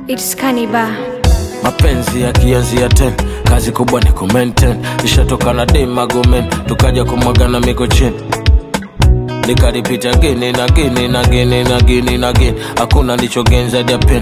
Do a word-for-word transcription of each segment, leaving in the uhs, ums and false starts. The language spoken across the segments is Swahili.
It's Kaniba. Mapenzi yakianzia ten, kazi kubwa ni kumaintain. Nishatoka na dem magomen, tukaja kumwagana miko chini. Nikaripita gini na gini na gini na gini na gini. Hakuna nichogenza dia pen.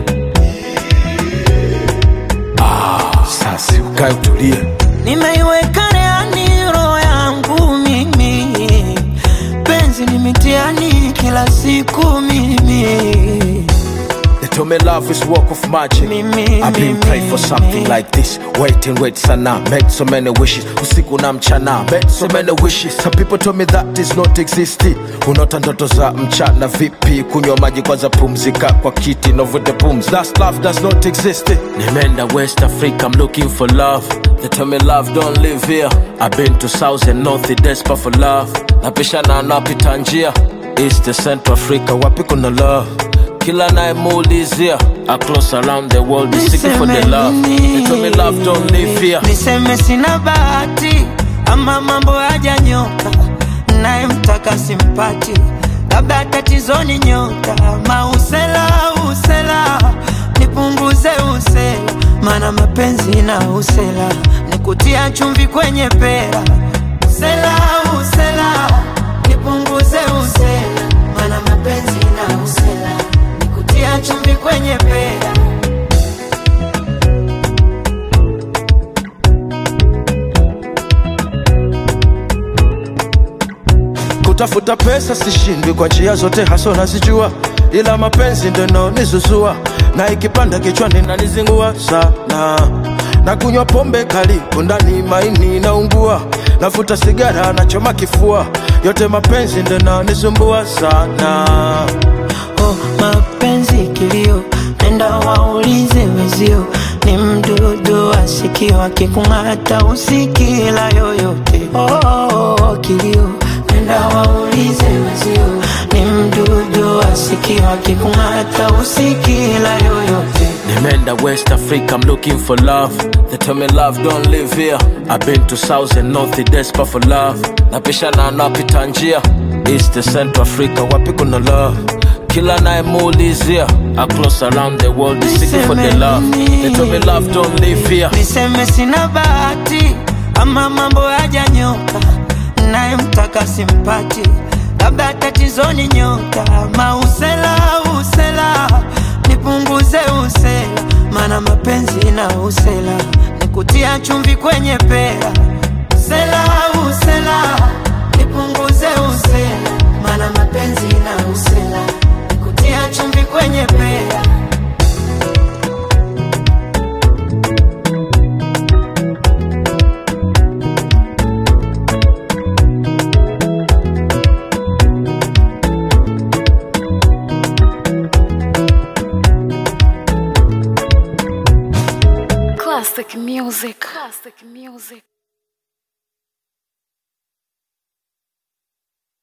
Ah, sasi ukae utulie. Nimeiweka reani roho yangu mimi. Penzi ni mitiani kila siku mimi. They told me love is work of magic. Me, me, I've been me, praying for something me. like this. Wait and wait sana. Made so many wishes. Usiku na mchana. Made so many wishes. Some people told me that is not existing. Unota ndoto za mchana vipi? Kunywa maji kwanza pumzika kwa kiti. Novute pums. That's love does not exist. Nimeenda West Africa. I'm looking for love. They tell me love don't live here. I've been to South and North. Desperate for love. Napisha na napita njia. East to Central Africa. Wapi kuna love? Kila nae muulizia. Across around the world is seeking for the love. They told me love don't live here. Niseme sina bahati ama mambo hajanyoka, naye mtaka simpati, labda tatizoni nyota. Mausela usela nipunguze usela, mana mapenzi na usela nikutia chumvi kwenye pera. Usela usela nipunguze usela, mana mapenzi na usela nikutia chumvi kwenye pera. Kutafuta pesa sishindwi kwa njia zote haso nazijua, ila mapenzi ndo naonizuzua, na ikipanda kichwani nanizingua sana. Na kunywa pombe kali ndani maini naungua, nafuta sigara nachoma kifua, yote mapenzi ndo naonisumbua sana. Oh, mapenzi kilio, nenda waulize wezio, ni mdudu asikio, akikung'ata usikila yoyote. Oh, kilio, nenda waulize wezio, ni mdudu asikio, akikung'ata usikila yoyote. Nimeenda West Africa, I'm looking for love. They tell me love don't live here. I've been to South and North, desperate for love. Napisha na napita njia. East to Central Africa, wapi kuna love? Kila nae muulizia. Across around the world is seeking for the love. They told me love don't live here. Niseme sina bahati ama mambo hajanyoka, naye mtaka simpati, labda tatizoni nyota. Mausela usela nipunguze usela, mana mapenzi na usela nikutia chumvi kwenye pera. Usela usela nipunguze usela, mana mapenzi na usela nikutia chumvi kwenye pera. Classic music. Classic music.